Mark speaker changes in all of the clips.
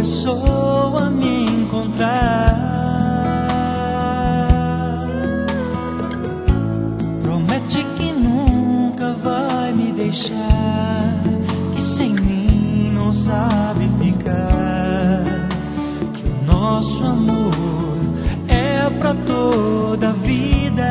Speaker 1: começou a me encontrar. Promete que nunca vai me deixar, que sem mim não sabe ficar, que o nosso amor é pra toda a vida,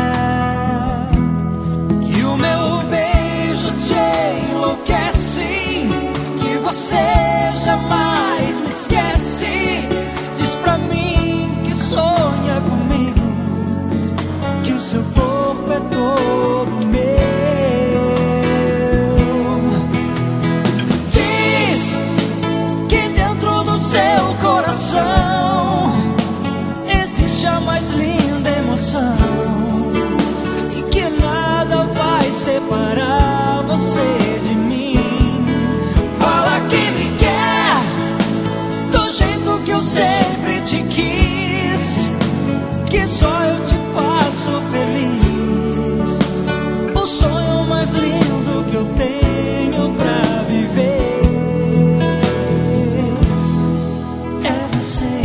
Speaker 1: que o meu beijo te enlouquece, que você jamais me esquece. Diz pra mim que sonha comigo, que o seu corpo é todo meu. Diz que dentro do seu coração existe a mais linda emoção, e que nada vai separar você de mim. Fala que me quer do jeito que eu sempre te quis, que só eu te faço feliz. O sonho mais lindo que eu tenho pra viver é você.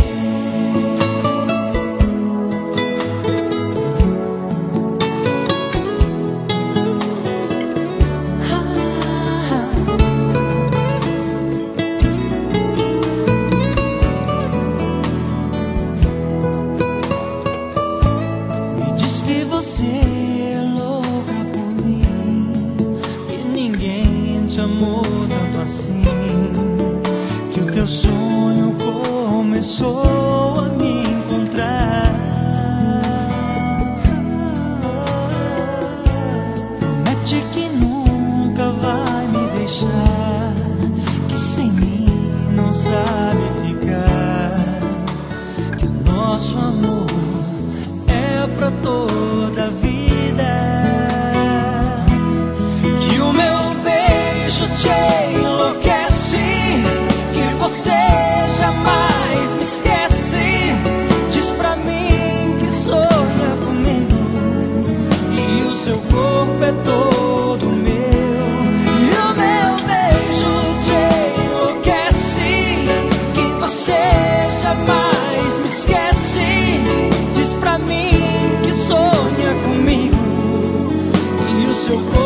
Speaker 1: Você é louca por mim, que ninguém te amou tanto assim, que o teu sonho começou a me encontrar. Promete que nunca vai me deixar, que sem mim não sabe ficar, que o nosso amor é pra toda a vida, que o meu beijo te enlouquece, que você jamais me esquece. Diz pra mim que sonha comigo, e o seu corpo é todo meu. E o meu beijo te enlouquece, que você jamais me esquece. Diz pra mim que sonha comigo, e o seu corpo